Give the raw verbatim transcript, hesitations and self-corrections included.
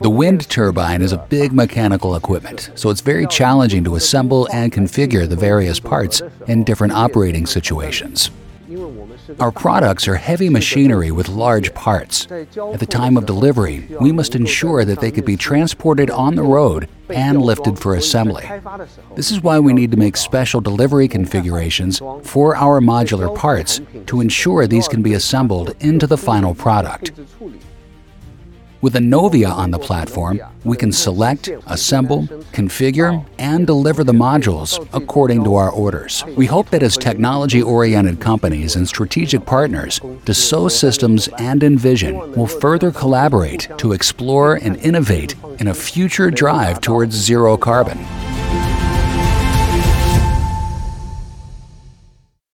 The wind turbine is a big mechanical equipment, so it's very challenging to assemble and configure the various parts in different operating situations. Our products are heavy machinery with large parts. At the time of delivery, we must ensure that they could be transported on the road and lifted for assembly. This is why we need to make special delivery configurations for our modular parts to ensure these can be assembled into the final product. With Enovia on the platform, we can select, assemble, configure, and deliver the modules according to our orders. We hope that as technology-oriented companies and strategic partners, Dassault Systems and Envision will further collaborate to explore and innovate in a future drive towards zero carbon.